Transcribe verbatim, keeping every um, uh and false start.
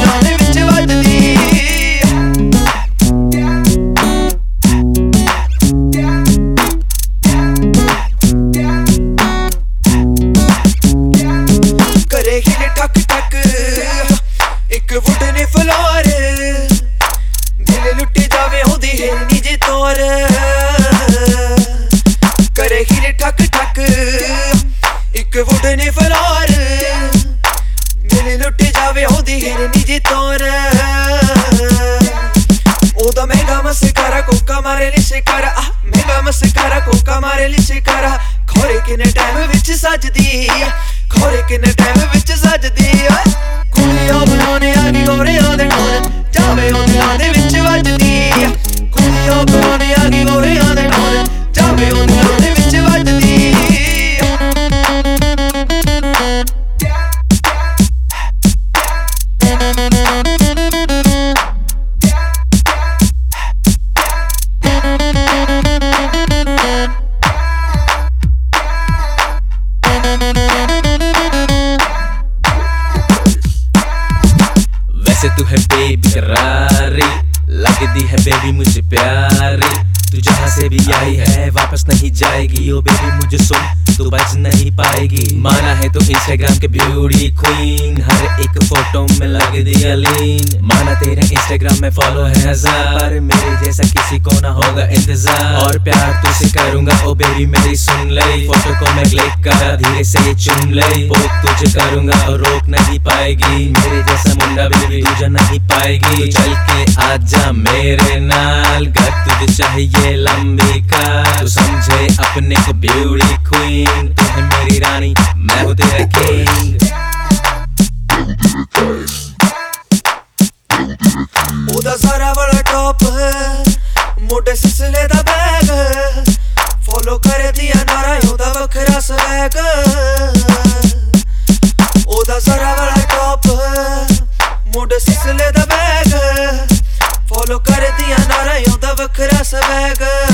दिलां दे विच वजदी करे हिल ठक ठक एक वुडने फ्लोर दिल लुटी जावे होंदी हिरनी जे तौर करे हिल ठक ठक एक वुडने फ्लोर दिल लुटी जावे होंदी हिरनी जे तौर ओदा महंगा मस्कारा कोका मारे ली शिकारा आ महंगा मस्कारा कोका मारे ली शिकारा खोरे किने टाइम विच सजदी खोरे किने टाइम विच सजदी कुड़ियां बनाने आ गई गोरियां दे टोन जावे उंदियां दे विच वजदी कुड़ियां बनाने आ गई गोरियां दे टोन जावे उंदियां दे विच वजदी तू है बेकरारी लगती है बेबी मुझे प्यारी तू जहाँ से भी आई है वापस नहीं जाएगी ओ बेबी मुझे सुन तू बच नहीं पाएगी माना है तो इंस्टाग्राम के ब्यूटी क्वीन हर एक फोटो में लग दिया लीन माना तेरे इंस्टाग्राम में फॉलो है हजार मेरे जैसा किसी को ना होगा इंतजार और प्यार तुझसे करूंगा ओ बेबी मेरी सुन ले फोटो को मैं क्लिक करा धीरे से ये चुन ले पोत तुझे करूंगा और रोक नहीं पाएगी मेरे जैसा मुंडा बेबी तुझे नहीं पाएगी तो चल के आजा मेरे नाल घर तुझे चाहिए लंबी कार तू समझे अपने को ब्यूटी क्वीन तू है मेरी रानी मैं हूँ तेरा किंग ओदा सारा बड़ा टॉप मोटे सिसले दा बैग फॉलो करे दिया नारा ओदा वखरा स्वैग ओदा सारा बड़ा टॉप मोटे सिसले दा बैग फॉलो करे दिया नारा ओदा वखरा स्वैग